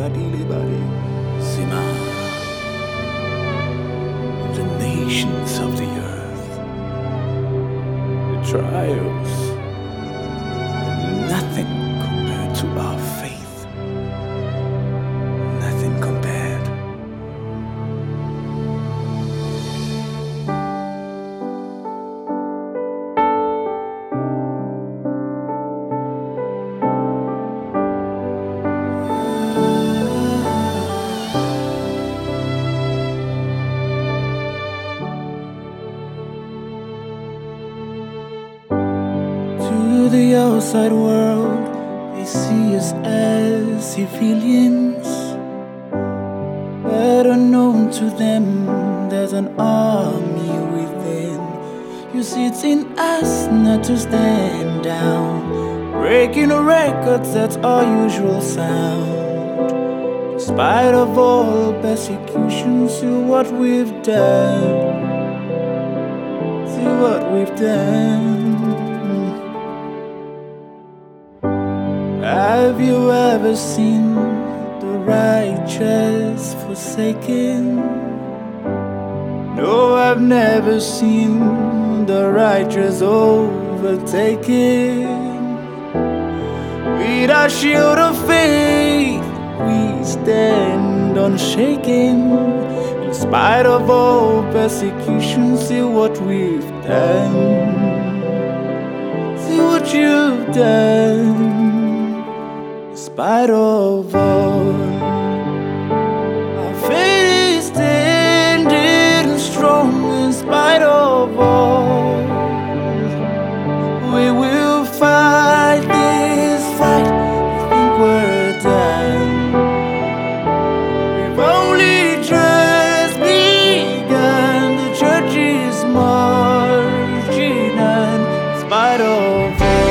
Badili Badi. Sima, the nations of the earth, the trials, nothing compared to our faith. Nothing compared. To the outside world, they see us as civilians. Better known to them, there's an army within. You see, it's in us not to stand down. Breaking records, that's our usual sound. In spite of all persecution, see what we've done. See what we've done. Have you ever seen the righteous forsaken? No, I've never seen the righteous overtaken. With our shield of faith, we stand unshaken. In spite of all persecution, see what we've done. See what you've done. In spite of all, our faith is standing strong. In spite of all, we will fight this fight. We think we're done. We've only just begun. The church is marching on. In spite of all.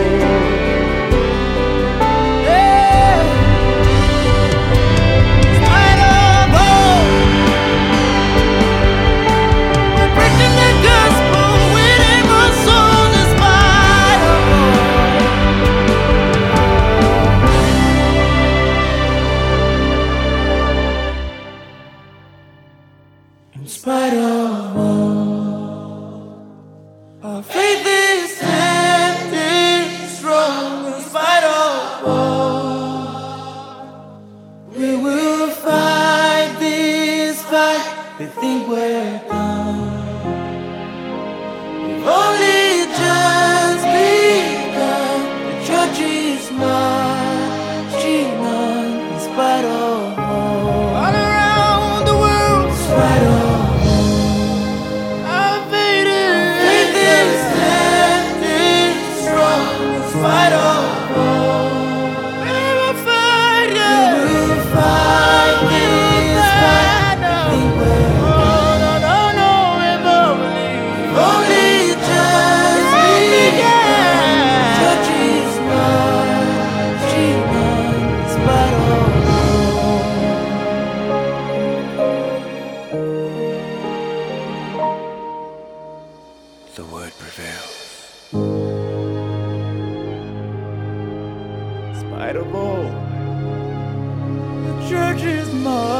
In spite of all, our faith is standing strong. In spite of all, we will fight this fight. We think we're done. We've only just begun. The church is marching on. In spite of all, all around the world. In spite of fight of all, we will fight, yeah. We will fight this fight. Think we're no, we've only just begun. Church is marching on. In spite of all, the word prevails. In spite of all, the church is mine.